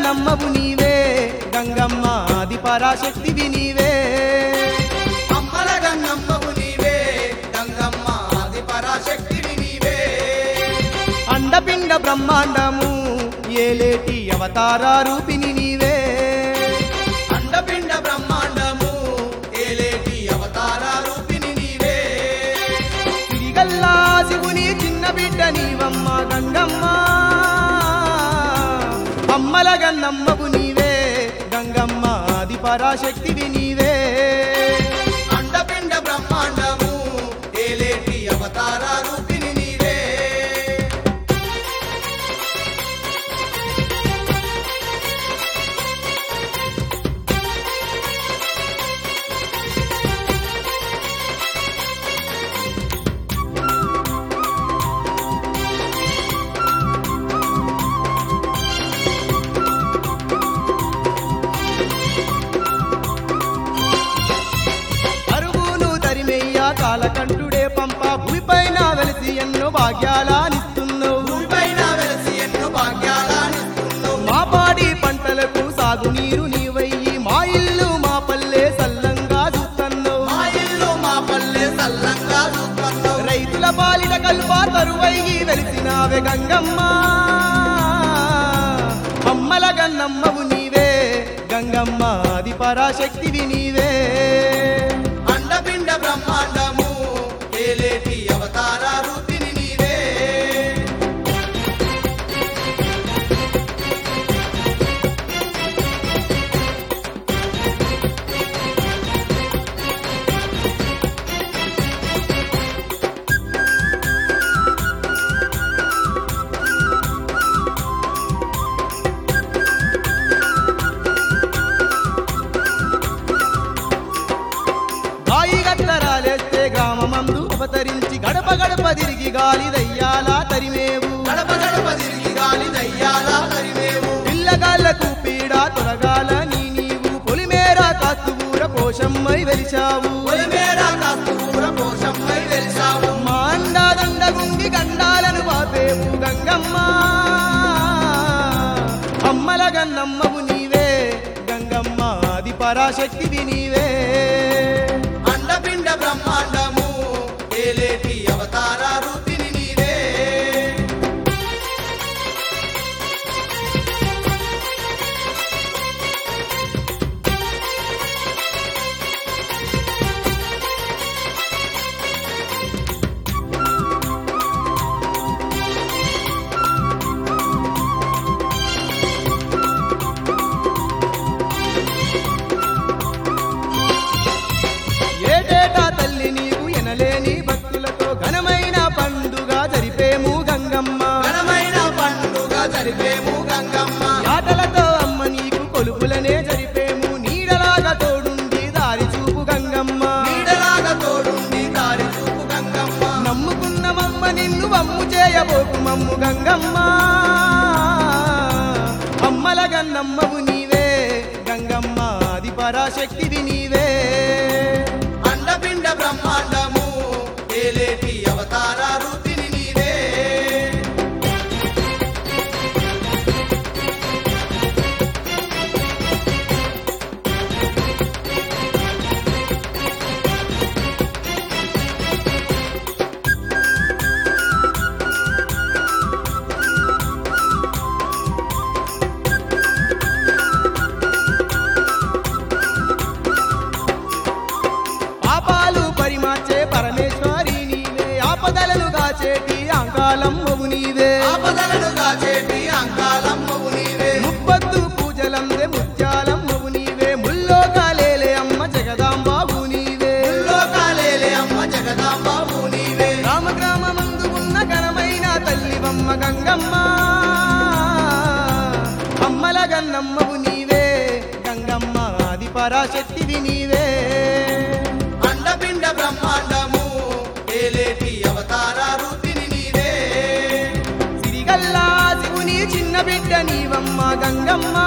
గన్నమ్మవు నీవే గంగమ్మ ఆది పరాశక్తివి నీవే అమ్మల గన్నమ్మవు నీవే గంగమ్మ ఆది పరాశక్తివి నీవే అండపిండ బ్రహ్మాండము ఏలేటి అవతార రూపిణి నీవే అండపిండ బ్రహ్మాండము ఏలేటి అవతార రూపిణి నీవే తిరిగల్లా శివుని చిన్న బిడ్డ నీవమ్మ గంగమ్మ అమ్మల గన్నమ్మవు నీవే గంగమ్మ ఆది పరాశక్తివి నీవే అండపిండ బ్రహ్మాండము ఏలేటి అవతార రూపిణి నీవే అరువును తరిమెయ్య కాలకంఠుడే పంప భూమిపైన వెలిసి ఎన్నో భాగ్యాలనిస్తున్నావు భూమిపైన వెలసి ఎన్నో భాగ్యాలనిస్తున్నావు మా పాడి పంటలకు సాగునీరు నీవయ్యి మా ఇల్లు మా పల్లె సల్లంగా చూస్తున్నావు మా ఇల్లు మా పల్లె సల్లంగా చూస్తున్నావు రైతుల పాలిట కల్ప తరువయ్యి వెలిసినావే గంగమ్మ అమ్మల గన్నమ్మవు నీవే గంగమ్మ ఆది పరాశక్తివి నీవే అండపిండ బ్రహ్మాండము ఏలేటి అవతార రూపిణి నీవే గాయి గట్లరాలేస్తే గ్రామమందు అవతరించి గడప గడప తిరిగి గాలి దయ్యాలా తరిమేవు గడప గడప తిరిగి గాలి దయ్యాలా తరిమేవు పిల్లగాళ్లకు పీడ తొలగాల నీవు పొలిమేర కాస్తుగూర పోషమ్మై వెలిచావు పొలిమేర కాస్తూర కోశమ్మై వెలిసావు మా అండాదండ గుంగి గండాలను వాపేవు గంగమ్మ అమ్మల గన్నమ్మవు నీవే గంగమ్మ ఆది పరాశక్తివి నీవే అండపిండ బ్రహ్మాండము ఏలేటి అవతార రూపిణి నీవే ఏటేటా తల్లి నీవు ఎనలేని భక్తులతో ఘనమైన పండుగ జరిపేము గంగమ్మ ఘనమైన పండుగ జరిపేము గంగమ్మ ఆటలతో అమ్మ నీకు కొలుపులనే జరిపేము నీడలాగా తోడుండి దారి చూపు గంగమ్మ నీడలాగా తోడుండి దారి చూపు గంగమ్మ నమ్ముకున్నమమ్మ నిన్ను వమ్ము చేయబోకు మమ్ము గంగమ్మ అమ్మల గన్నమ్మవు నీవే గంగమ్మ ఆది పరాశక్తివి నీవే అండపిండ బ్రహ్మాండము ఏలేటి అవతార రూపిణి నీవే పాపాలు పరిమార్చే పరమేశ్వరి నీవే ఆపదలను కాచేటి అంకాలమ్మవు నీవే ఆపదలను కాచేటి అంకాలమ్మవు నీవే ముప్పద్దు పూజలందే ముత్యాలమ్మవు నీవే ముల్లోకాలేలే అమ్మ జగదాంబాబు నీవే లోకాలేలే అమ్మ జగదాంబాబు నీవే గ్రామమందు ఉన్న ఘనమైన తల్లివమ్మ గంగమ్మ అమ్మల గన్నమ్మవు నీవే గంగమ్మ ఆది పరాశక్తివి నీవే అండపిండ బ్రహ్మాండము ఏలేటి అవతార రూపిణి నీవే సిరిగల్లా శివుని చిన్న బిడ్డ నీవమ్మ గంగమ్మ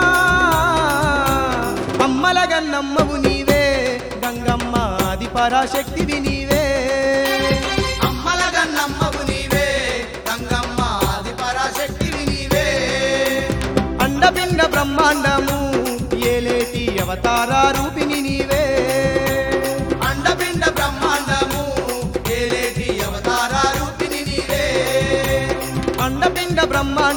అమ్మల గన్నమ్మవు నీవే గంగమ్మ ఆది పరాశక్తివి నీవే అమ్మల గన్నమ్మవు నీవే గంగమ్మ ఆది పరాశక్తివి నీవే అండపిండ బ్రహ్మాండము ఏలేటి అవతార రూపిణి నీవే అండపిండ బ్రహ్మాండము ఏలేటి అవతార రూపిణి నీవే అండపిండ బ్రహ్మాండ